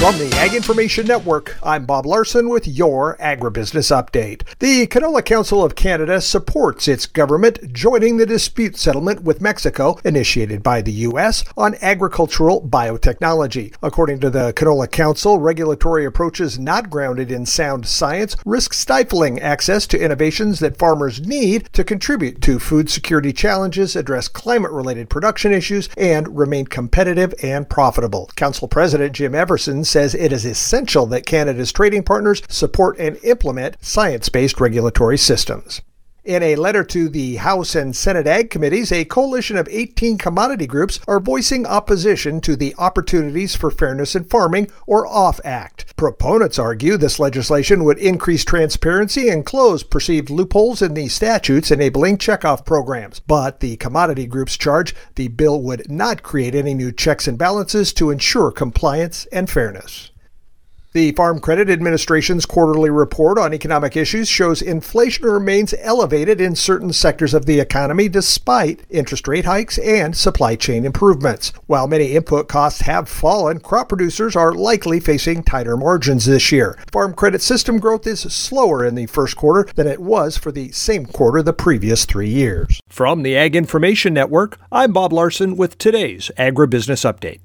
From the Ag Information Network, I'm Bob Larson with your Agribusiness Update. The Canola Council of Canada supports its government joining the dispute settlement with Mexico initiated by the U.S. on agricultural biotechnology. According to the Canola Council, regulatory approaches not grounded in sound science risk stifling access to innovations that farmers need to contribute to food security challenges, address climate-related production issues, and remain competitive and profitable. Council President Jim Everson says it is essential that Canada's trading partners support and implement science-based regulatory systems. In a letter to the House and Senate Ag Committees, a coalition of 18 commodity groups are voicing opposition to the Opportunities for Fairness in Farming, or OFF Act. Proponents argue this legislation would increase transparency and close perceived loopholes in the statutes enabling checkoff programs. But the commodity groups charge the bill would not create any new checks and balances to ensure compliance and fairness. The Farm Credit Administration's quarterly report on economic issues shows inflation remains elevated in certain sectors of the economy despite interest rate hikes and supply chain improvements. While many input costs have fallen, crop producers are likely facing tighter margins this year. Farm credit system growth is slower in the first quarter than it was for the same quarter the previous 3 years. From the Ag Information Network, I'm Bob Larson with today's Agribusiness Update.